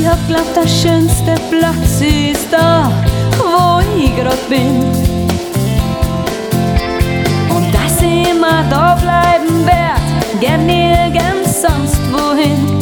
hab glaubt, der schönste Platz ist da, wo ich grad bin. Und dass ich immer da bleiben werd, gern nirgends sonst wohin.